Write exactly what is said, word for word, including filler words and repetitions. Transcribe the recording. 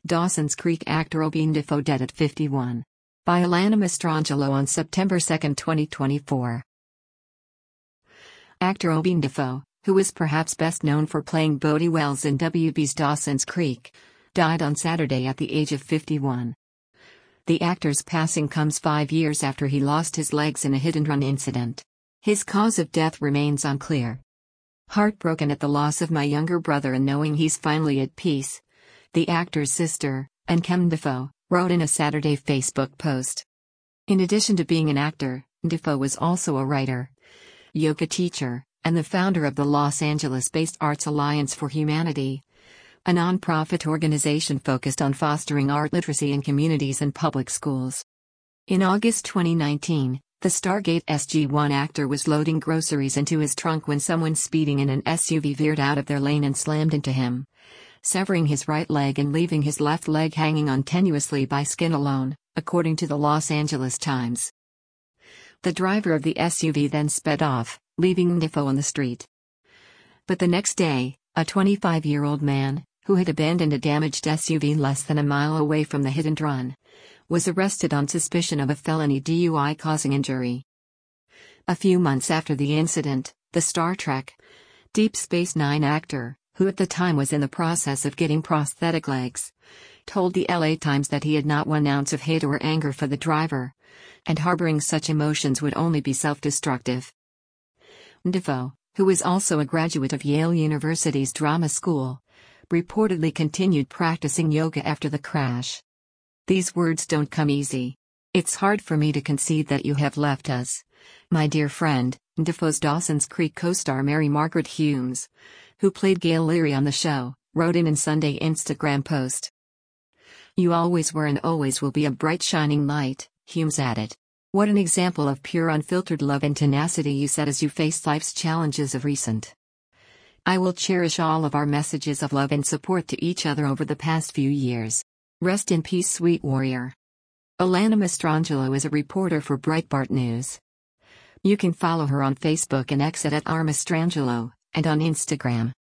Dawson's Creek actor Obene Defoe dead at fifty-one. By Alana Mastrangelo on September second, twenty twenty-four. Actor Obene Defoe, who is perhaps best known for playing Bodie Wells in W B's Dawson's Creek, died on Saturday at the age of fifty-one. The actor's passing comes five years after he lost his legs in a hit-and-run incident. His cause of death remains unclear. Heartbroken at the loss of my younger brother and knowing he's finally at peace, the actor's sister, Nkem Defoe, wrote in a Saturday Facebook post. In addition to being an actor, Defoe was also a writer, yoga teacher, and the founder of the Los Angeles-based Arts Alliance for Humanity, a nonprofit organization focused on fostering art literacy in communities and public schools. In August twenty nineteen, the Stargate S G one actor was loading groceries into his trunk when someone speeding in an S U V veered out of their lane and slammed into him, severing his right leg and leaving his left leg hanging on tenuously by skin alone, according to the Los Angeles Times. The driver of the S U V then sped off, leaving Defoe on the street. But the next day, a twenty-five-year-old man, who had abandoned a damaged S U V less than a mile away from the hit-and-run, was arrested on suspicion of a felony D U I causing injury. A few months after the incident, the Star Trek Deep Space Nine actor, who at the time was in the process of getting prosthetic legs, told the L A Times that he had not one ounce of hate or anger for the driver, and harboring such emotions would only be self-destructive. Defoe, who is also a graduate of Yale University's drama school, reportedly continued practicing yoga after the crash. These words don't come easy. It's hard for me to concede that you have left us, my dear friend, Defoe's Dawson's Creek co-star Mary Margaret Humes, who played Gail Leary on the show, wrote in a Sunday Instagram post. You always were and always will be a bright shining light, Humes added. What an example of pure unfiltered love and tenacity you set as you faced life's challenges of recent. I will cherish all of our messages of love and support to each other over the past few years. Rest in peace, sweet warrior. Alana Mastrangelo is a reporter for Breitbart News. You can follow her on Facebook and X at R Mastrangelo, and on Instagram.